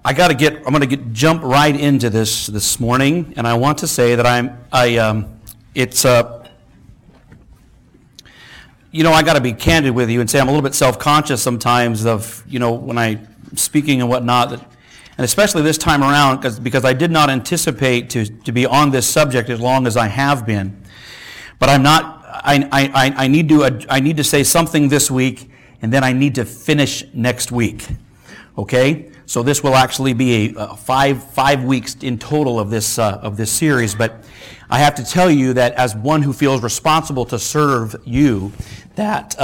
I'm going to jump right into this morning, and I want to say that I got to be candid with you and say I'm a little bit self-conscious sometimes of, when I'm speaking and whatnot, and especially this time around, because I did not anticipate to be on this subject as long as I have been. But I'm not. I need to say something this week, and then I need to finish next week. Okay. So this will actually be a five weeks in total of this series. But I have to tell you that as one who feels responsible to serve you, that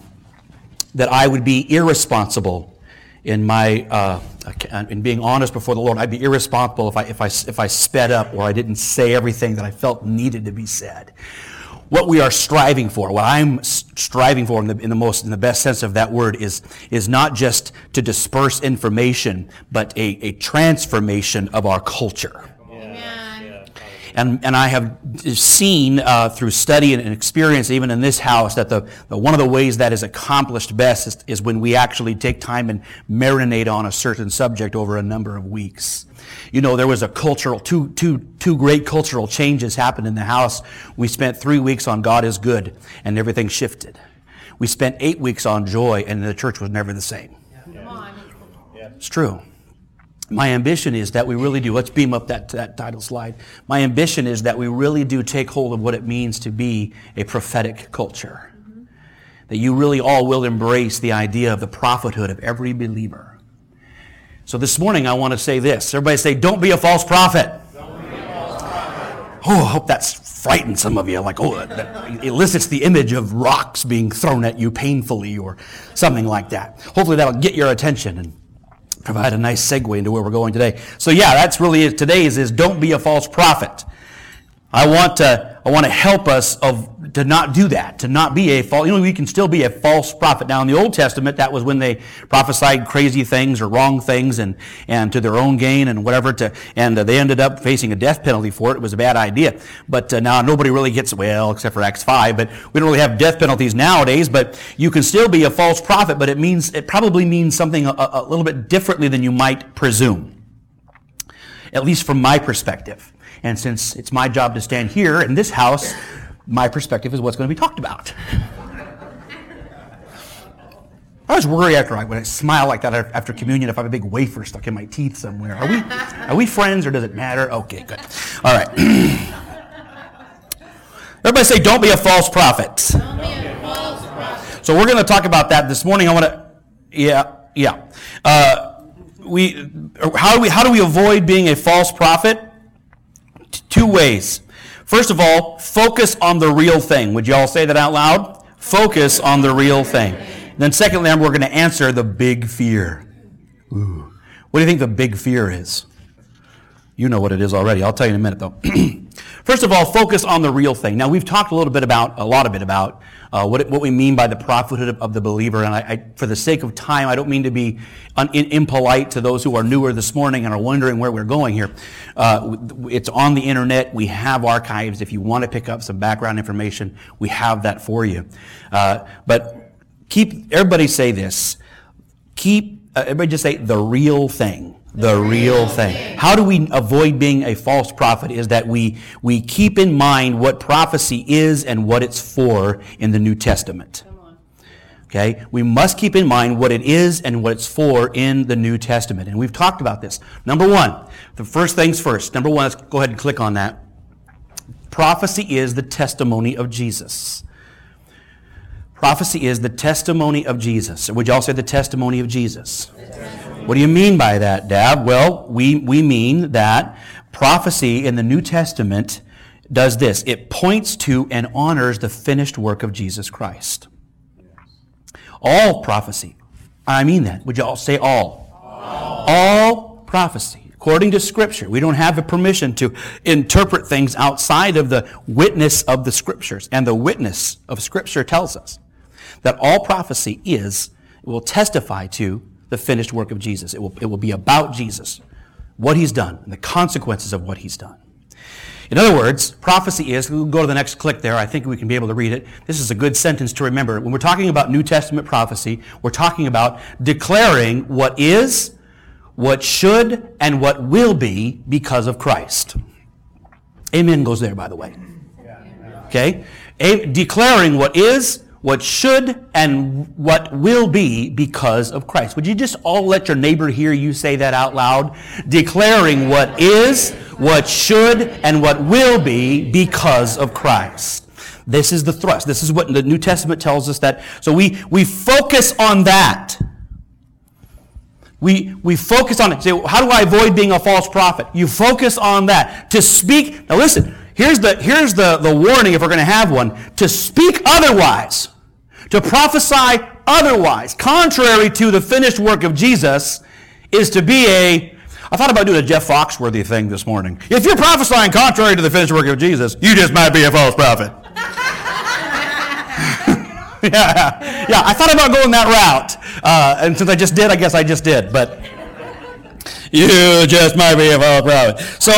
I would be irresponsible in my in being honest before the Lord. I'd be irresponsible if I sped up or I didn't say everything that I felt needed to be said. What we are striving for, what I'm striving for in the best sense of that word is not just to disperse information, but a transformation of our culture. Yeah. And I have seen through study and experience, even in this house, that the one of the ways that is accomplished best is when we actually take time and marinate on a certain subject over a number of weeks. There was a two great cultural changes happened in the house. We spent 3 weeks on God is good, and everything shifted. We spent 8 weeks on joy, and the church was never the same. Come on. It's true. My ambition is that we really do. Let's beam up that title slide. My ambition is that we really do take hold of what it means to be a prophetic culture. Mm-hmm. That you really all will embrace the idea of the prophethood of every believer. So this morning I want to say this. Everybody say, don't be a false prophet. Don't be a false prophet. Oh, I hope that's frightened some of you. Like, that elicits the image of rocks being thrown at you painfully or something like that. Hopefully that'll get your attention and provide a nice segue into where we're going today. So yeah, that's really it. Today's is don't be a false prophet. I want to help us to not do that, to not be a false. We can still be a false prophet. Now, in the Old Testament, that was when they prophesied crazy things or wrong things and to their own gain and whatever. And they ended up facing a death penalty for it. It was a bad idea. But now nobody really gets, except for Acts 5. But we don't really have death penalties nowadays. But you can still be a false prophet. But it probably means something a little bit differently than you might presume. At least from my perspective. And since it's my job to stand here in this house, my perspective is what's going to be talked about. I always worry when I smile like that after communion if I have a big wafer stuck in my teeth somewhere. Are we friends or does it matter? Okay, good. All right. Everybody say, don't be a false prophet. Don't be a false prophet. So we're going to talk about that this morning. How do we avoid being a false prophet? Two ways. First of all, focus on the real thing. Would you all say that out loud? Focus on the real thing. Then secondly, we're going to answer the big fear. Ooh. What do you think the big fear is? You know what it is already. I'll tell you in a minute, though. First of all, focus on the real thing. Now, we've talked a lot about what we mean by the prophethood of the believer. And I, for the sake of time, I don't mean to be impolite to those who are newer this morning and are wondering where we're going here. It's on the internet. We have archives. If you want to pick up some background information, we have that for you. But everybody say this. Everybody just say the real thing. The real thing. How do we avoid being a false prophet is that we keep in mind what prophecy is and what it's for in the New Testament. Okay? We must keep in mind what it is and what it's for in the New Testament. And we've talked about this. Number one, the first things first. Number one, let's go ahead and click on that. Prophecy is the testimony of Jesus. Prophecy is the testimony of Jesus. Would you all say the testimony of Jesus? What do you mean by that, Dad? Well, we mean that prophecy in the New Testament does this. It points to and honors the finished work of Jesus Christ. All prophecy. I mean that. Would you all say all? All prophecy. According to Scripture, we don't have the permission to interpret things outside of the witness of the Scriptures. And the witness of Scripture tells us that all prophecy will testify to the finished work of Jesus. It will be about Jesus, what He's done, and the consequences of what He's done. In other words, prophecy is, we'll go to the next click there, I think we can be able to read it. This is a good sentence to remember. When we're talking about New Testament prophecy, we're talking about declaring what is, what should and what will be because of Christ. Amen goes there, by the way. Okay? Declaring what is, what should, and what will be because of Christ. Would you just all let your neighbor hear you say that out loud? Declaring what is, what should, and what will be because of Christ. This is the thrust. This is what the New Testament tells us that. So we focus on that. We focus on it. Say, how do I avoid being a false prophet? You focus on that. To speak. Now listen, here's the warning if we're going to have one. To speak otherwise. To prophesy otherwise. Contrary to the finished work of Jesus is to be I thought about doing a Jeff Foxworthy thing this morning. If you're prophesying contrary to the finished work of Jesus, you just might be a false prophet. Yeah, I thought about going that route. And since I just did, I guess I just did. But you just might be a false prophet. So,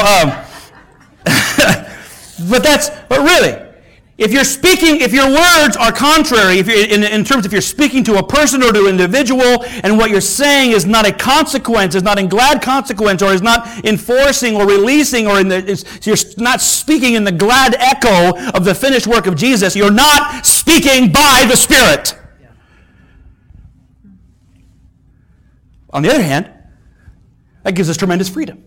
but really, if you're speaking, if your words are contrary, if you're, in terms if you're speaking to a person or to an individual, and what you're saying is not a consequence, is not in glad consequence, or is not enforcing or releasing, or you're not speaking in the glad echo of the finished work of Jesus, you're not speaking by the Spirit. On the other hand, that gives us tremendous freedom.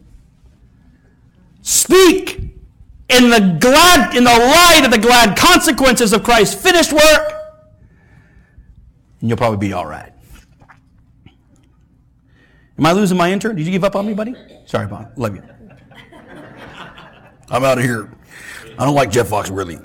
Speak in the light of the glad consequences of Christ's finished work, and you'll probably be all right. Am I losing my intern? Did you give up on me, buddy? Sorry, Bob. Love you. I'm out of here. I don't like Jeff Foxworthy.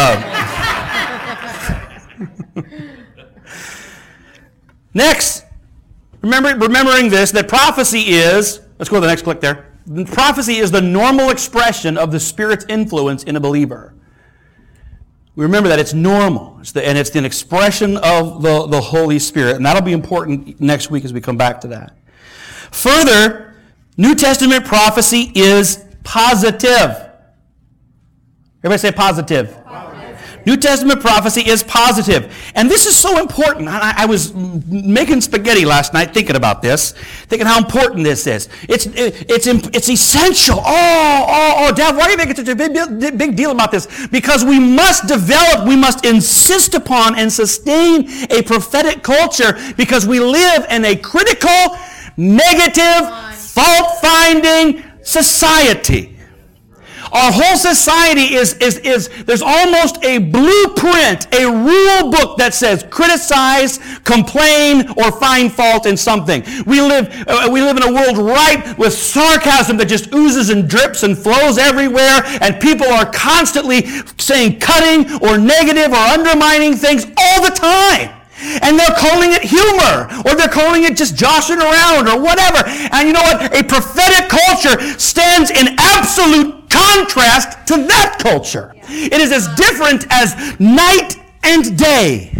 Next, remembering this, that prophecy is, let's go to the next click there. Prophecy is the normal expression of the Spirit's influence in a believer. We remember that it's normal, and it's an expression of the Holy Spirit, and that'll be important next week as we come back to that. Further, New Testament prophecy is positive. Everybody say positive. New Testament prophecy is positive. And this is so important. I was making spaghetti last night thinking about this, thinking how important this is. It's essential. Dad, why are you making such a big deal about this? Because we must insist upon and sustain a prophetic culture, because we live in a critical, negative, fault-finding society. Our whole society is there's almost a blueprint, a rule book that says criticize, complain, or find fault in something. We live in a world ripe with sarcasm that just oozes and drips and flows everywhere, and people are constantly saying cutting or negative or undermining things all the time. And they're calling it humor, or they're calling it just joshing around or whatever. And you know what? A prophetic culture stands in absolute contrast to that culture. It is as different as night and day.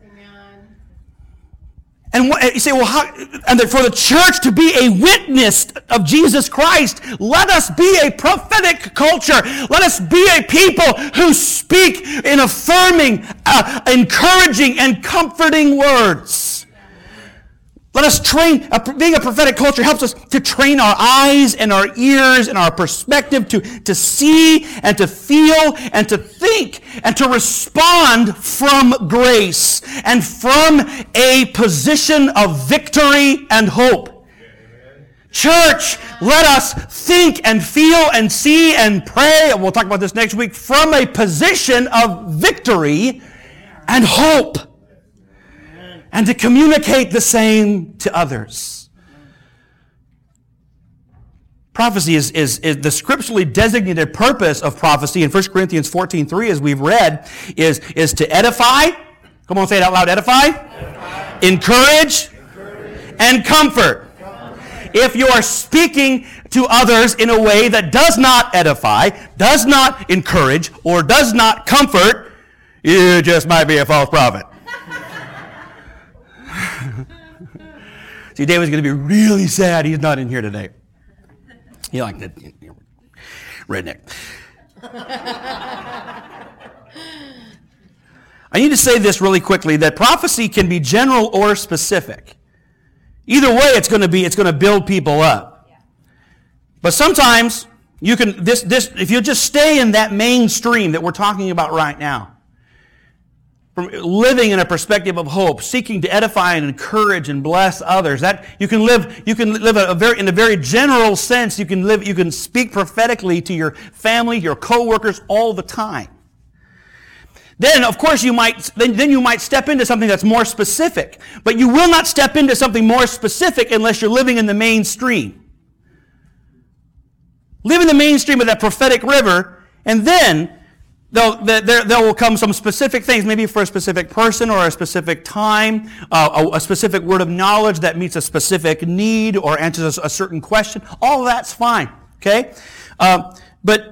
And you say, well, and for the church to be a witness of Jesus Christ, let us be a prophetic culture. Let us be a people who speak in affirming, encouraging, and comforting words. Let us train. Being a prophetic culture helps us to train our eyes and our ears and our perspective to see and to feel and to think and to respond from grace and from a position of victory and hope. Church, let us think and feel and see and pray, and we'll talk about this next week, from a position of victory and hope. And to communicate the same to others. Prophecy is the scripturally designated purpose of prophecy in 1 Corinthians 14:3, as we've read, is to edify. Come on, say it out loud. Edify. Encourage. And comfort. If you are speaking to others in a way that does not edify, does not encourage, or does not comfort, you just might be a false prophet. See, David's going to be really sad he's not in here today. You like that redneck. I need to say this really quickly, that prophecy can be general or specific. Either way, it's going to build people up. But sometimes you can if you just stay in that mainstream that we're talking about right now, from living in a perspective of hope, seeking to edify and encourage and bless others, that you can live in a very general sense. You can speak prophetically to your family, your coworkers all the time. Then, of course, you might step into something that's more specific. But you will not step into something more specific unless you're living in the mainstream. Live in the mainstream of that prophetic river, and then there will come some specific things, maybe for a specific person or a specific time, a specific word of knowledge that meets a specific need or answers a certain question. All of that's fine, okay? But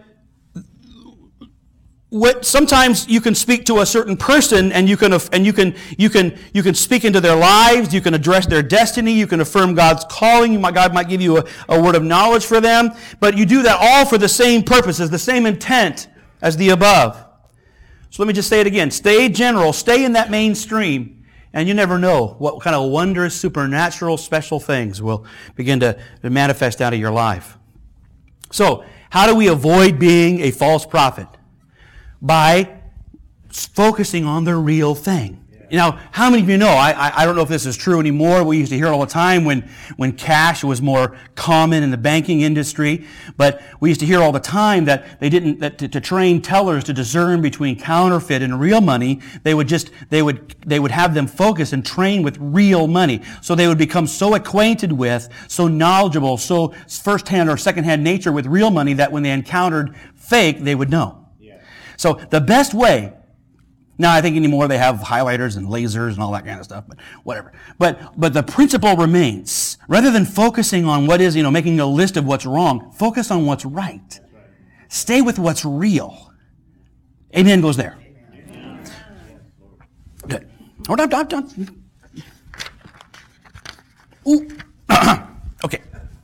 sometimes you can speak to a certain person, and you can speak into their lives. You can address their destiny. You can affirm God's calling. God might give you a word of knowledge for them, but you do that all for the same purposes, the same intent as the above. So let me just say it again: stay general, stay in that mainstream, and you never know what kind of wondrous, supernatural, special things will begin to manifest out of your life. So, how do we avoid being a false prophet? By focusing on the real thing. Now, how many of you know, I don't know if this is true anymore, we used to hear it all the time when cash was more common in the banking industry, but we used to hear all the time that to train tellers to discern between counterfeit and real money, they would have them focus and train with real money. So they would become so acquainted with, so knowledgeable, so first-hand or second-hand nature with real money that when they encountered fake, they would know. So the best way, now I think anymore they have highlighters and lasers and all that kind of stuff, but whatever. But the principle remains. Rather than focusing on what is, making a list of what's wrong, focus on what's right. Stay with what's real. Amen goes there. Good. Hold on, done. Ooh. Okay.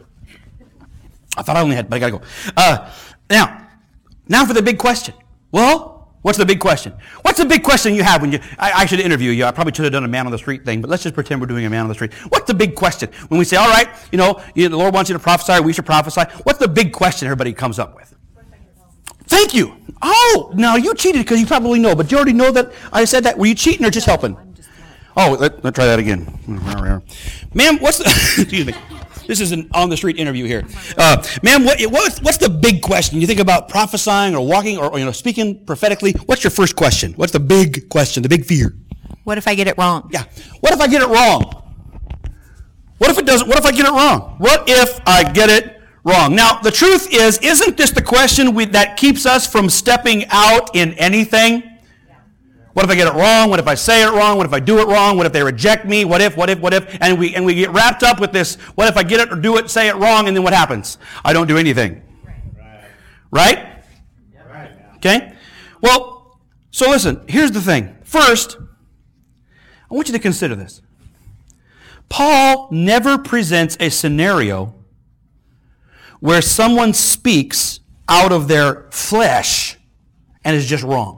I thought I only had, but I gotta go. Now for the big question. Well, what's the big question? What's the big question you have when I should interview you. I probably should have done a man on the street thing, but let's just pretend we're doing a man on the street. What's the big question? When we say, all right, the Lord wants you to prophesy, we should prophesy. What's the big question everybody comes up with? Thank you. Oh, now you cheated because you probably know, but do you already know that I said that? Were you cheating or just helping? Oh, let's try that again. Ma'am, what's the, excuse me. This is an on-the-street interview here. Ma'am, what's the big question? You think about prophesying or walking or speaking prophetically. What's your first question? What's the big question, the big fear? What if I get it wrong? Yeah. What if I get it wrong? What if it doesn't? What if I get it wrong? What if I get it wrong? Now, the truth isn't this the question that keeps us from stepping out in anything? What if I get it wrong? What if I say it wrong? What if I do it wrong? What if they reject me? What if? And we get wrapped up with this, what if I get it or do it, say it wrong, and then what happens? I don't do anything. Right? Okay? Well, so listen, here's the thing. First, I want you to consider this. Paul never presents a scenario where someone speaks out of their flesh and is just wrong.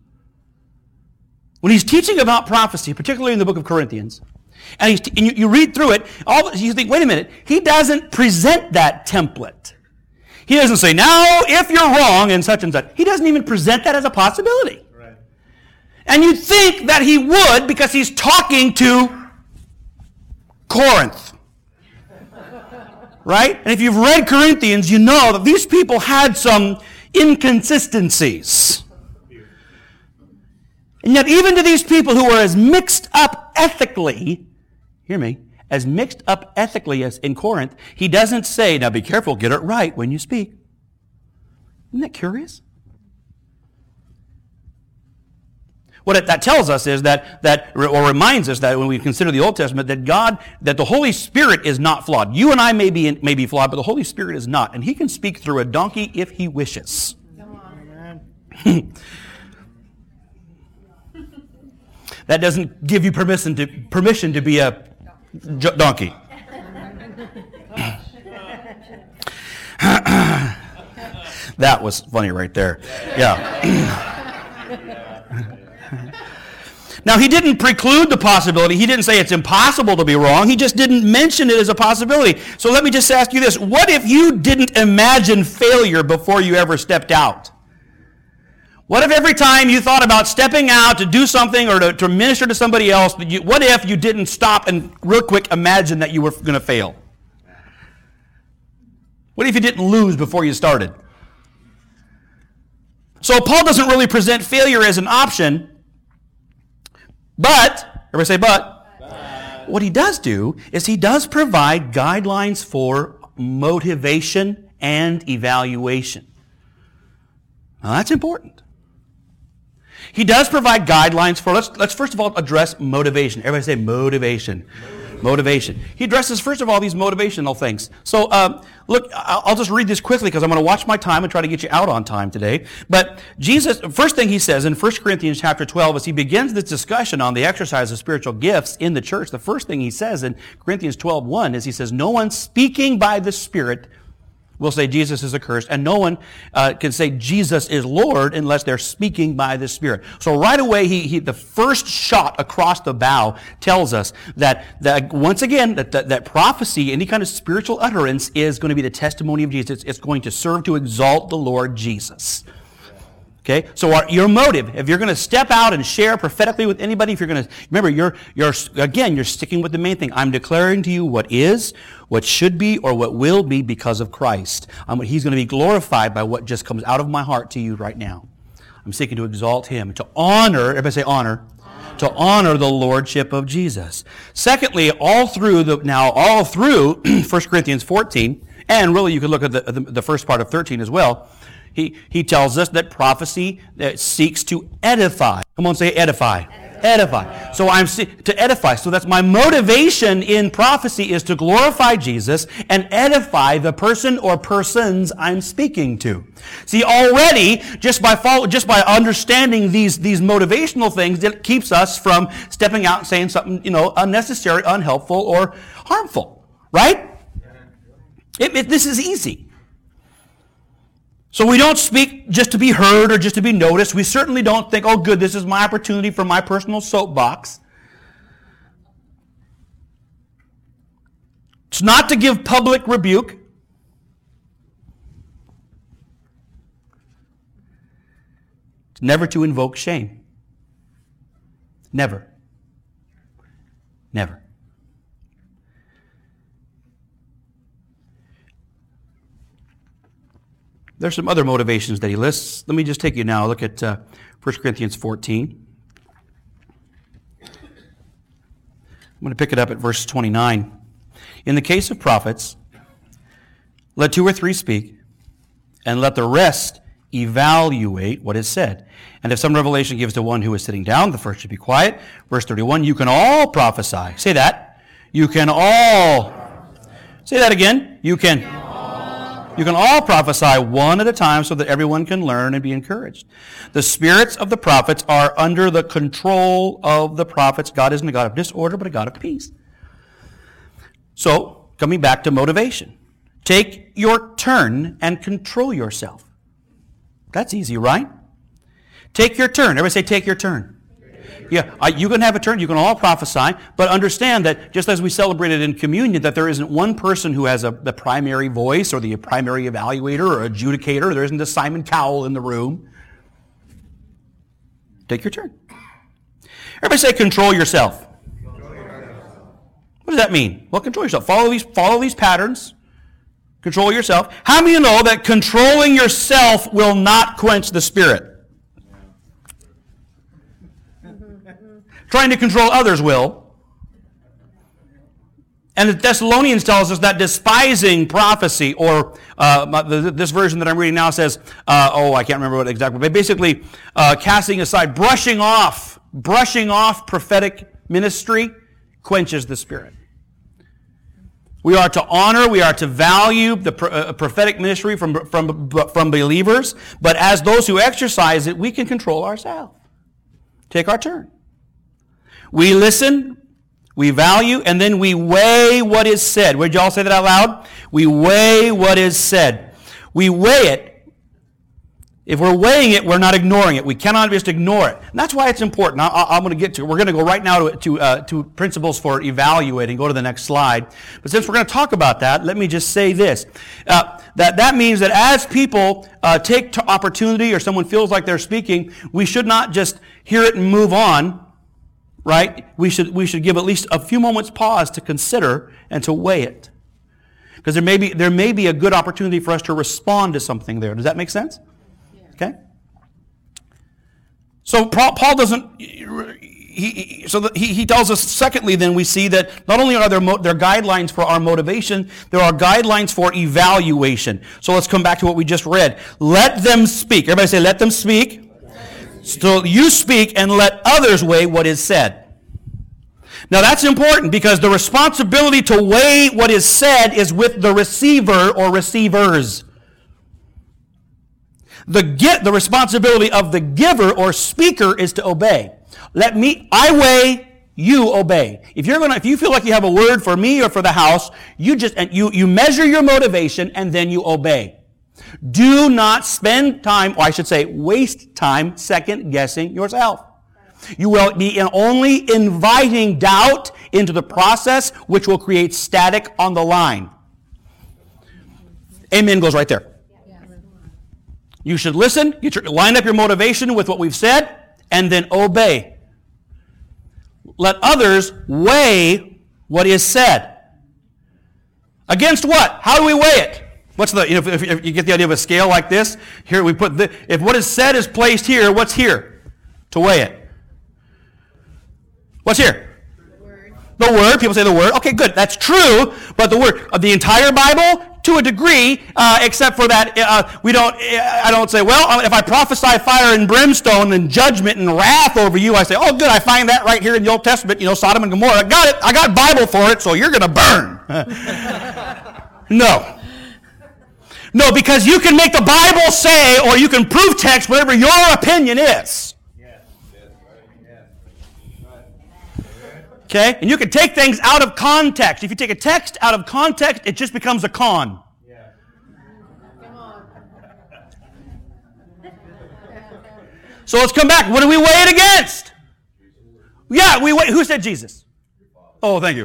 When he's teaching about prophecy, particularly in the book of Corinthians, and you read through it, you think, wait a minute, he doesn't present that template. He doesn't say, now, if you're wrong and such, he doesn't even present that as a possibility. Right. And you'd think that he would because he's talking to Corinth. Right? And if you've read Corinthians, you know that these people had some inconsistencies. And yet even to these people who are as mixed up ethically, hear me, as mixed up ethically as in Corinth, he doesn't say, now be careful, get it right when you speak. Isn't that curious? What that tells us is or reminds us that when we consider the Old Testament, that the Holy Spirit is not flawed. You and I may be flawed, but the Holy Spirit is not. And he can speak through a donkey if he wishes. That doesn't give you permission to be a donkey. That was funny right there. Yeah. Now, he didn't preclude the possibility. He didn't say it's impossible to be wrong. He just didn't mention it as a possibility. So let me just ask you this. What if you didn't imagine failure before you ever stepped out? What if every time you thought about stepping out to do something or to minister to somebody else, what if you didn't stop and real quick imagine that you were going to fail? What if you didn't lose before you started? So Paul doesn't really present failure as an option, but, everybody say but. What he does do is he does provide guidelines for motivation and evaluation. Now that's important. He does provide guidelines for, let's first of all address motivation. Everybody say motivation. Motivation. He addresses, first of all, these motivational things. So, look, I'll just read this quickly because I'm going to watch my time and try to get you out on time today. But Jesus, first thing he says in 1 Corinthians chapter 12, as he begins this discussion on the exercise of spiritual gifts in the church, the first thing he says in Corinthians 12:1 is he says, no one speaking by the Spirit will say Jesus is accursed, and no one can say Jesus is Lord unless they're speaking by the Spirit. So right away, the first shot across the bow tells us that once again, that prophecy, any kind of spiritual utterance, is going to be the testimony of Jesus. It's going to serve to exalt the Lord Jesus. Okay, so your motive, if you're going to step out and share prophetically with anybody, if you're going to, remember, you're sticking with the main thing. I'm declaring to you what is, what should be, or what will be because of Christ. He's going to be glorified by what just comes out of my heart to you right now. I'm seeking to exalt Him, to honor, everybody say honor, to honor the Lordship of Jesus. Secondly, all through 1 Corinthians 14, and really you could look at the first part of 13 as well, He tells us that prophecy seeks to edify. Come on, say edify. Edify. So I'm to edify. So that's my motivation in prophecy, is to glorify Jesus and edify the person or persons I'm speaking to. See, already just by understanding these motivational things, it keeps us from stepping out and saying something unnecessary, unhelpful, or harmful. Right? This is easy. So we don't speak just to be heard or just to be noticed. We certainly don't think, oh good, this is my opportunity for my personal soapbox. It's not to give public rebuke. It's never to invoke shame. Never. Never. There's some other motivations that he lists. Let me just take you now. Look at 1 Corinthians 14. I'm going to pick it up at verse 29. In the case of prophets, let 2 or 3 speak, and let the rest evaluate what is said. And if some revelation gives to one who is sitting down, the first should be quiet. Verse 31, you can all prophesy. Say that. You can all. Say that again. You can all prophesy one at a time so that everyone can learn and be encouraged. The spirits of the prophets are under the control of the prophets. God isn't a God of disorder, but a God of peace. So, coming back to motivation. Take your turn and control yourself. That's easy, right? Take your turn. Everybody say, take your turn. Yeah, you can have a turn. You can all prophesy, but understand that just as we celebrated in communion, that there isn't one person who has the primary voice or the primary evaluator or adjudicator. There isn't a Simon Cowell in the room. Take your turn. Everybody say, control yourself. What does that mean? Well, control yourself. Follow these patterns. Control yourself. How many of you know that controlling yourself will not quench the Spirit? Trying to control others will. And the Thessalonians tells us that despising prophecy, or this version that I'm reading now says, I can't remember what exactly, but basically casting aside, brushing off prophetic ministry quenches the Spirit. We are to honor, we are to value the prophetic ministry from believers, but as those who exercise it, we can control ourselves. Take our turn. We listen, we value, and then we weigh what is said. Would you all say that out loud? We weigh what is said. We weigh it. If we're weighing it, we're not ignoring it. We cannot just ignore it. And that's why it's important. I'm going to get to it. We're going to go right now to principles for evaluating. Go to the next slide. But since we're going to talk about that, let me just say this. That means that as people take opportunity or someone feels like they're speaking, we should not just hear it and move on, right? We should give at least a few moments pause to consider and to weigh it. Because there may be a good opportunity for us to respond to something there. Does that make sense? Okay? So Paul doesn't, he tells us, secondly, then we see that not only are there guidelines for our motivation, there are guidelines for evaluation. So let's come back to what we just read. Let them speak. Everybody say, let them speak. So you speak and let others weigh what is said. Now that's important because the responsibility to weigh what is said is with the receiver or receivers. The responsibility of the giver or speaker is to obey. I weigh, you obey. If you feel like you have a word for me or for the house, you measure your motivation and then you obey. Do not spend time, or I should say, waste time second guessing yourself. You will be only inviting doubt into the process, which will create static on the line. Amen goes right there. You should listen, line up your motivation with what we've said, and then obey. Let others weigh what is said. Against what? How do we weigh it? If you get the idea of a scale like this, here we put if what is said is placed here, what's here to weigh it? What's here? The Word. People say the Word. Okay, good. That's true. But the Word of the entire Bible, to a degree, except for that, I don't say, well, if I prophesy fire and brimstone and judgment and wrath over you, I say, oh, good, I find that right here in the Old Testament, Sodom and Gomorrah. I got it. I got Bible for it, so you're going to burn. No, because you can make the Bible say, or you can prove text, whatever your opinion is. Okay? And you can take things out of context. If you take a text out of context, it just becomes a con. Yeah. Come on. So let's come back. What do we weigh it against? Yeah, we weigh. Who said Jesus? Oh, thank you.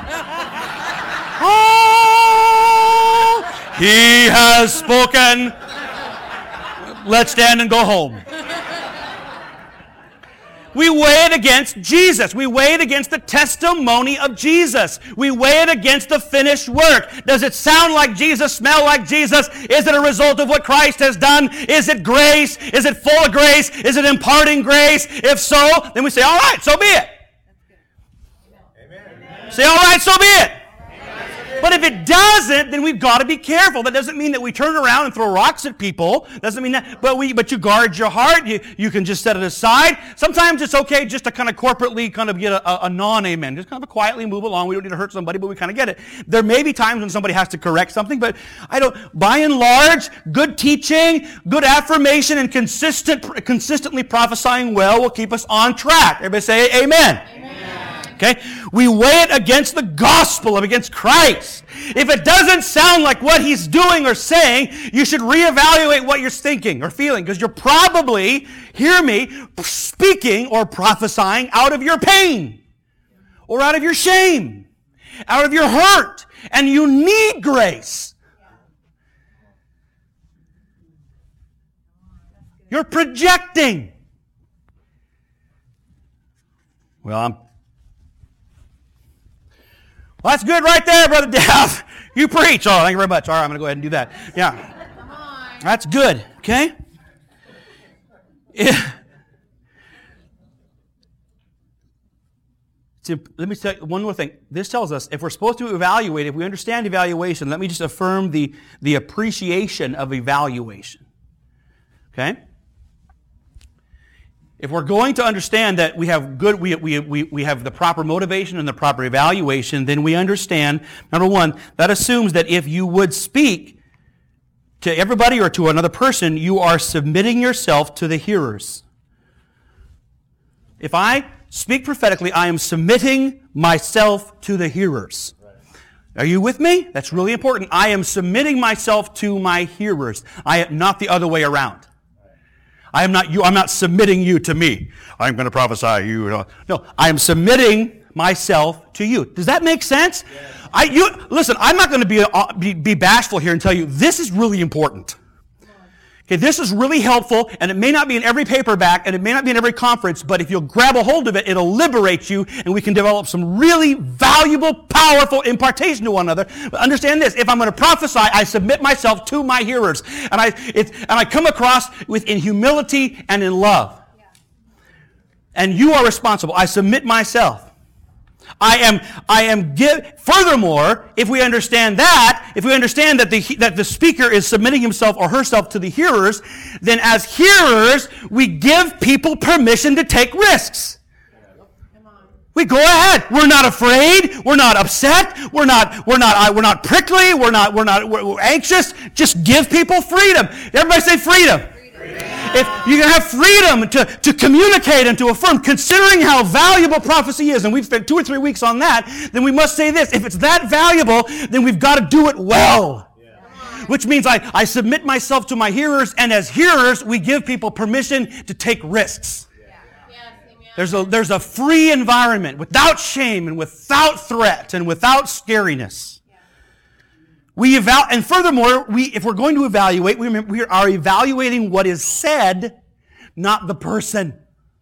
Oh, he has spoken. Let's stand and go home. We weigh it against Jesus. We weigh it against the testimony of Jesus. We weigh it against the finished work. Does it sound like Jesus, smell like Jesus? Is it a result of what Christ has done? Is it grace? Is it full of grace? Is it imparting grace? If so, then we say, all right, so be it. Amen. Say, all right, so be it. But if it doesn't, then we've got to be careful. That doesn't mean that we turn around and throw rocks at people. Doesn't mean that. But you guard your heart. You can just set it aside. Sometimes it's okay just to kind of corporately kind of get a non-amen. Just kind of quietly move along. We don't need to hurt somebody, but we kind of get it. There may be times when somebody has to correct something, but by and large, good teaching, good affirmation, and consistently prophesying well will keep us on track. Everybody say amen. Amen. Okay? We weigh it against the gospel, against Christ. If it doesn't sound like what he's doing or saying, you should reevaluate what you're thinking or feeling, because you're probably, hear me, speaking or prophesying out of your pain or out of your shame, out of your hurt, and you need grace. You're projecting. Well, that's good right there, Brother Dave. You preach. Oh, thank you very much. All right, I'm going to go ahead and do that. Yeah. Come on. That's good. Okay? Let me tell you one more thing. This tells us if we're supposed to evaluate, if we understand evaluation, let me just affirm the appreciation of evaluation. Okay? If we're going to understand that we have we have the proper motivation and the proper evaluation, then we understand, number one, that assumes that if you would speak to everybody or to another person, you are submitting yourself to the hearers. If I speak prophetically, I am submitting myself to the hearers. Are you with me? That's really important. I am submitting myself to my hearers. I am not the other way around. I'm not submitting you to me. I'm going to prophesy you. No, I am submitting myself to you. Does that make sense? Yes. Listen, I'm not going to be bashful here and tell you this is really important. Okay, this is really helpful, and it may not be in every paperback, and it may not be in every conference, but if you'll grab a hold of it, it'll liberate you, and we can develop some really valuable, powerful impartation to one another. But understand this, if I'm going to prophesy, I submit myself to my hearers, and I come across in humility and in love. Yeah. And you are responsible. I submit myself. Furthermore, if we understand that the speaker is submitting himself or herself to the hearers, then as hearers, we give people permission to take risks. We go ahead. We're not afraid. We're not upset. We're not prickly. We're anxious. Just give people freedom. Everybody say freedom. If you can have freedom to communicate and to affirm, considering how valuable prophecy is, and we've spent 2 or 3 weeks on that, then we must say this. If it's that valuable, then we've got to do it well. Yeah. Which means I submit myself to my hearers, and as hearers, we give people permission to take risks. Yeah. There's a free environment without shame and without threat and without scariness. And furthermore, if we're going to evaluate, we are evaluating what is said, not the person.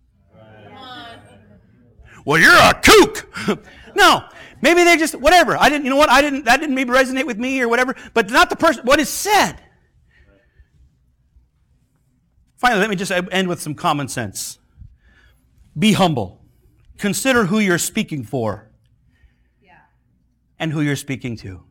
Well, you're a kook. No, maybe they just whatever. That didn't maybe resonate with me or whatever. But not the person. What is said. Finally, let me just end with some common sense. Be humble. Consider who you're speaking for, and who you're speaking to.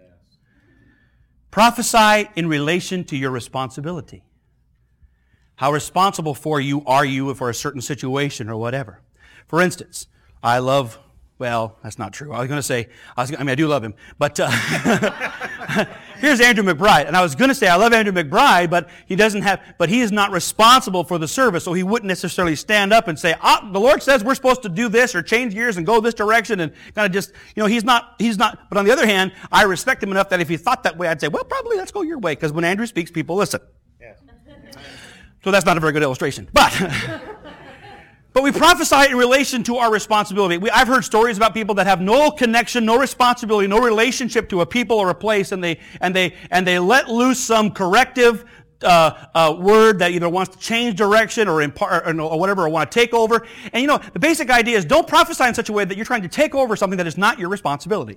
Prophesy in relation to your responsibility. How responsible are you for a certain situation or whatever? For instance, that's not true. I do love him. But here's Andrew McBride. And I was going to say I love Andrew McBride, but he is not responsible for the service, so he wouldn't necessarily stand up and say, the Lord says we're supposed to do this or change gears and go this direction and kind of just, he's not. But on the other hand, I respect him enough that if he thought that way, I'd say, well, probably let's go your way, because when Andrew speaks, people listen. Yes. So that's not a very good illustration. But we prophesy in relation to our responsibility. I've heard stories about people that have no connection, no responsibility, no relationship to a people or a place, and they let loose some corrective word that either wants to change direction or impart or whatever, or want to take over. And the basic idea is don't prophesy in such a way that you're trying to take over something that is not your responsibility.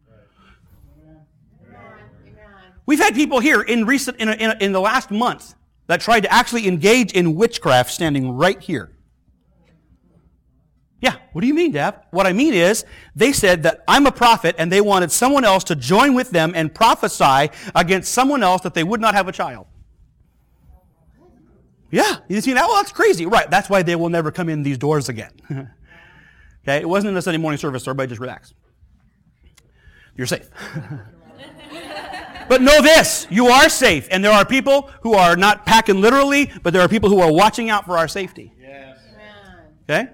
We've had people here in the last month that tried to actually engage in witchcraft standing right here. Yeah, what do you mean, Dad? What I mean is, they said that I'm a prophet, and they wanted someone else to join with them and prophesy against someone else that they would not have a child. Yeah, you see that? Well, that's crazy. Right, that's why they will never come in these doors again. Okay, it wasn't in the Sunday morning service, so everybody just relax. You're safe. But know this, you are safe, and there are people who are not packing literally, but there are people who are watching out for our safety. Yes. Okay?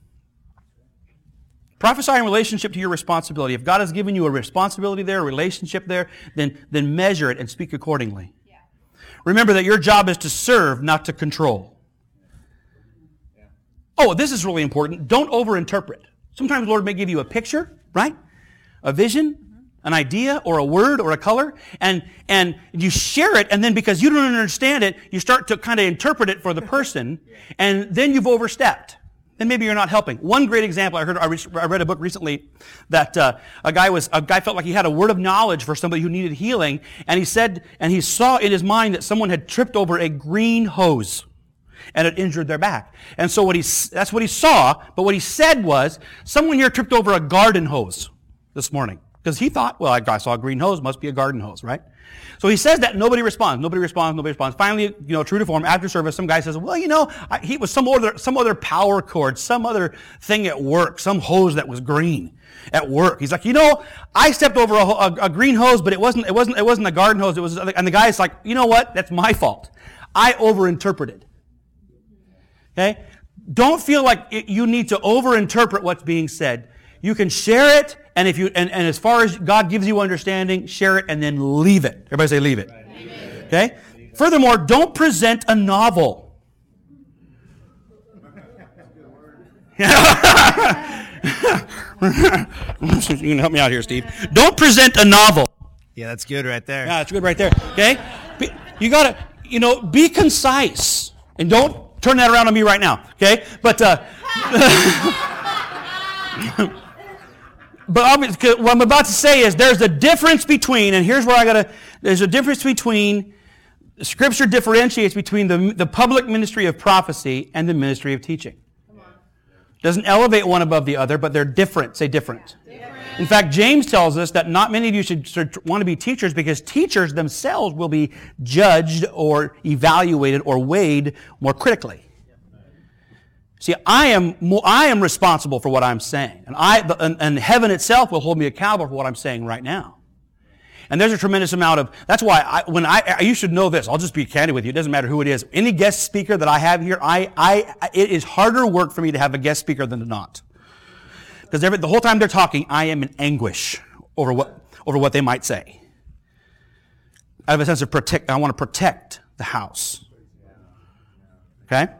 Prophesy in relationship to your responsibility. If God has given you a responsibility there, a relationship there, then measure it and speak accordingly. Yeah. Remember that your job is to serve, not to control. Yeah. Oh, this is really important. Don't overinterpret. Sometimes the Lord may give you a picture, right? A vision, an idea, or a word, or a color, and you share it, and then because you don't understand it, you start to kind of interpret it for the person, and then you've overstepped. Then maybe you're not helping. One great example, I read a book recently that a guy felt like he had a word of knowledge for somebody who needed healing, and he saw in his mind that someone had tripped over a green hose and it injured their back. And so that's what he saw, but what he said was, someone here tripped over a garden hose this morning. Because he thought, well, I saw a green hose, must be a garden hose, right? So he says that, nobody responds. Finally, true to form, after service, some guy says, well, he was some other power cord, some other thing at work, some hose that was green at work. He's like, I stepped over a green hose, but it wasn't a garden hose. And the guy's like, you know what? That's my fault. I overinterpreted. Okay? Don't feel like you need to overinterpret what's being said. You can share it, and as far as God gives you understanding, share it and then leave it. Everybody say leave it. Right. Okay? Furthermore, don't present a novel. You can help me out here, Steve. Don't present a novel. Yeah, that's good right there. Yeah, it's good right there. Okay? You got to, be concise. And don't turn that around on me right now. Okay? But, but obviously, what I'm about to say is there's a difference between, and here's where there's a difference between, Scripture differentiates between the public ministry of prophecy and the ministry of teaching. Doesn't elevate one above the other, but they're different. Say different. In fact, James tells us that not many of you should want to be teachers because teachers themselves will be judged or evaluated or weighed more critically. See, I am responsible for what I'm saying, and heaven itself will hold me accountable for what I'm saying right now. And there's a tremendous amount of, that's why you should know this. I'll just be candid with you. It doesn't matter who it is. Any guest speaker that I have here, it is harder work for me to have a guest speaker than to not. Because the whole time they're talking, I am in anguish over what they might say. I have a sense of I want to protect the house. Okay?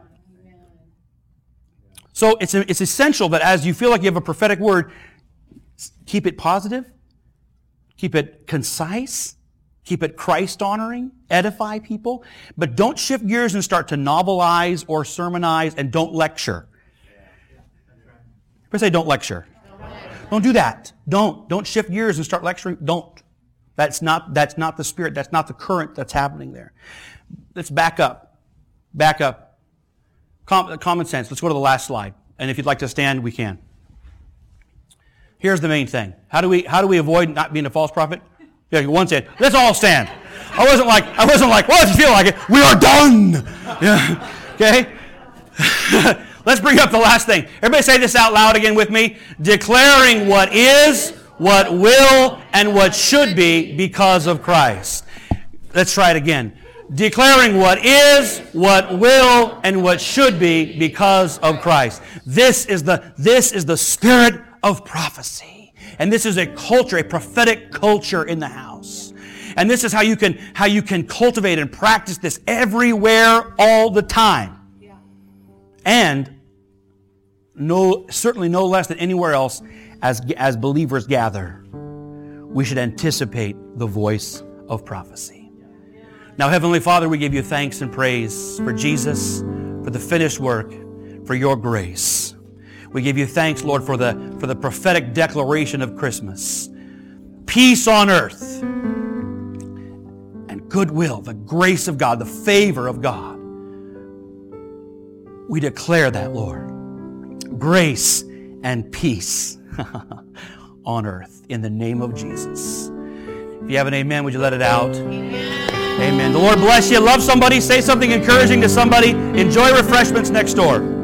So it's essential that as you feel like you have a prophetic word, keep it positive. Keep it concise. Keep it Christ-honoring. Edify people. But don't shift gears and start to novelize or sermonize, and don't lecture. Everybody say don't lecture. Don't do that. Don't shift gears and start lecturing. Don't. That's not the spirit. That's not the current that's happening there. Let's back up. Back up. Common sense. Let's go to the last slide. And if you'd like to stand, we can. Here's the main thing. How do we avoid not being a false prophet? Yeah, one said, let's all stand. I wasn't like, well, if you feel like it, we are done. Yeah. Okay? Let's bring up the last thing. Everybody say this out loud again with me. Declaring what is, what will, and what should be because of Christ. Let's try it again. Declaring what is, what will, and what should be because of Christ. This is the spirit of prophecy. And this is a culture, a prophetic culture in the house. And this is how you can cultivate and practice this everywhere, all the time. Yeah. And certainly no less than anywhere else as believers gather, we should anticipate the voice of prophecy. Now, Heavenly Father, we give you thanks and praise for Jesus, for the finished work, for your grace. We give you thanks, Lord, for the prophetic declaration of Christmas. Peace on earth and goodwill, the grace of God, the favor of God. We declare that, Lord. Grace and peace on earth in the name of Jesus. If you have an amen, would you let it out? Amen. The Lord bless you. Love somebody. Say something encouraging to somebody. Enjoy refreshments next door.